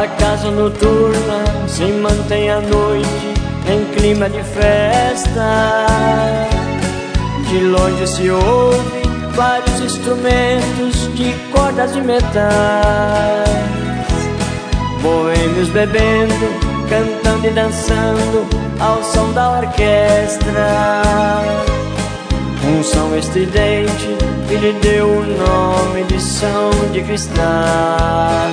A casa noturna se mantém à noite em clima de festa. De longe se ouve vários instrumentos de cordas de metais, boêmios bebendo, cantando e dançando ao som da orquestra. Um som estridente que lhe deu o nome de Som de Cristal.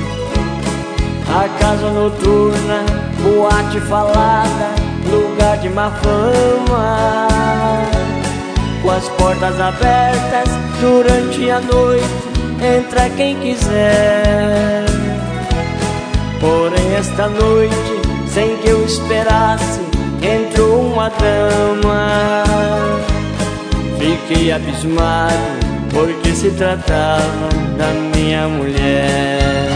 A casa noturna, boate falada, lugar de má fama, com as portas abertas durante a noite, entra quem quiser. Porém esta noite, sem que eu esperasse, entrou uma dama. Fiquei abismado, porque se tratava da minha mulher.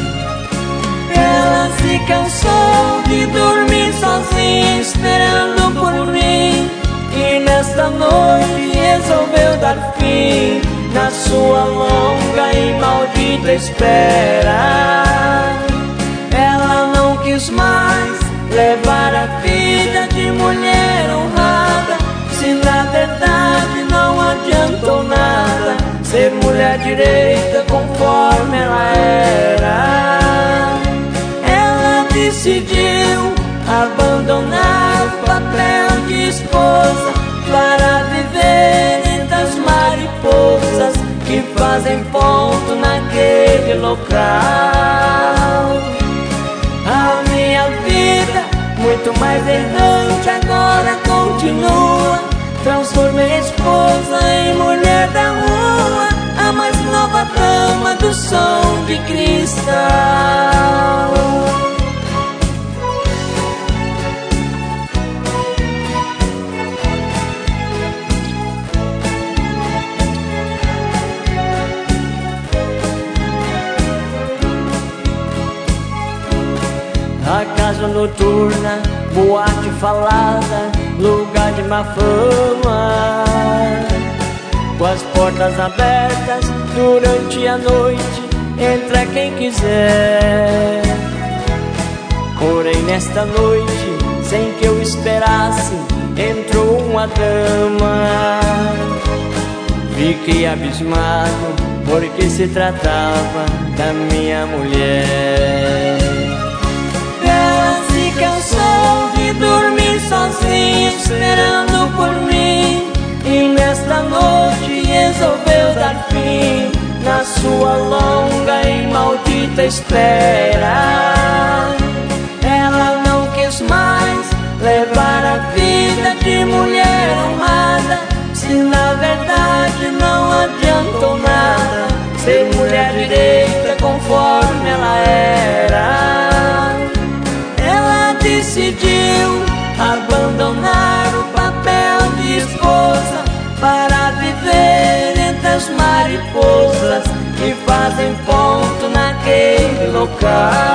Ela se cansou de dormir sozinha, esperando por mim, e nesta noite resolveu dar fim na sua longa e maldita espera. Ela não quis mais levar a vida de mulher honrada, se na verdade não adiantou nada ser mulher direita conforme ela era. Ela decidiu abandonar o papel de esposa para viver entre as mariposas que fazem ponto naquele local. A minha vida, muito mais errante, agora continua. Transformei a esposa em mulher da rua, a mais nova dama do Som de Cristal. A casa noturna, boate falada, lugar de má fama, com as portas abertas durante a noite, entra quem quiser. Porém nesta noite, sem que eu esperasse, entrou uma dama. Fiquei abismado, porque se tratava da minha mulher. Cansou de dormir sozinha, esperando por mim, e nesta noite resolveu dar fim na sua longa e maldita espera. Ela não quis mais levar a vida de mulher honrada, se na verdade não adiantou nada ser mulher direita conforme ela era. Decidiu abandonar o papel de esposa para viver entre as mariposas que fazem ponto naquele local.